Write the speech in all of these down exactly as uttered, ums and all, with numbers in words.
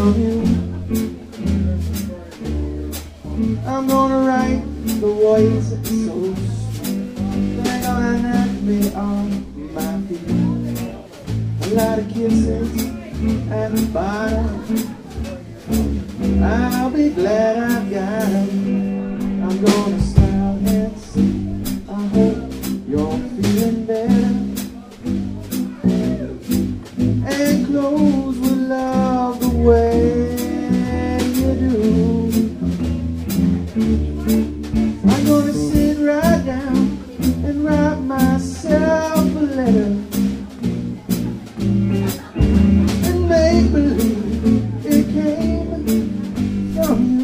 from you. I'm gonna write the words so sweet. They're gonna knock me on my feet. A lot of kisses at the bottom. I'll be glad I got them. I'm gonna smile and say, I hope you're feeling better. And close with love the way you do. I'm gonna sit right down and write myself a letter and make believe it came from you.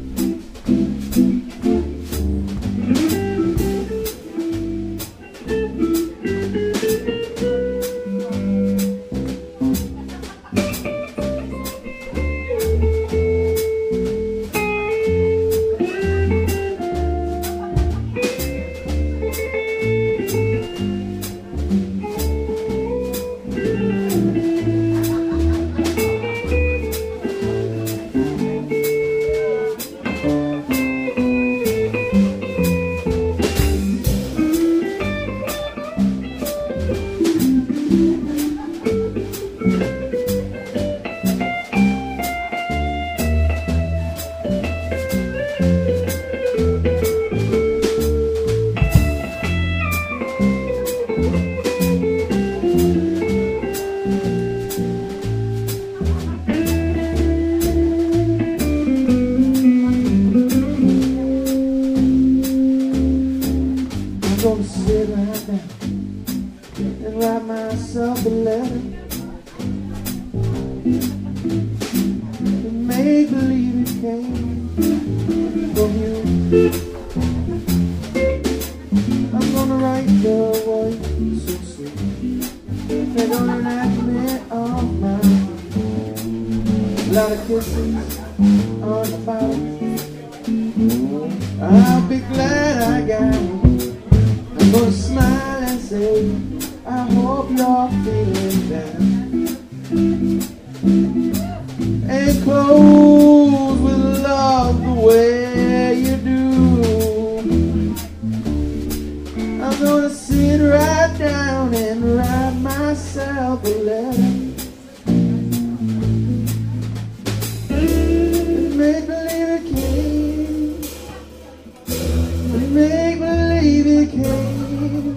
I'm gonna sit right down and write myself a letter and make believe it came from you. I'm gonna write the words so sweet. They're gonna knock me off my feet. A lot of kisses on the bottom. I'll be glad I got them. I'm gonna smile and say, I hope you're feeling better. And close with love the way you do. I'm gonna sit right down and write myself a letter and make believe it came, and make believe it came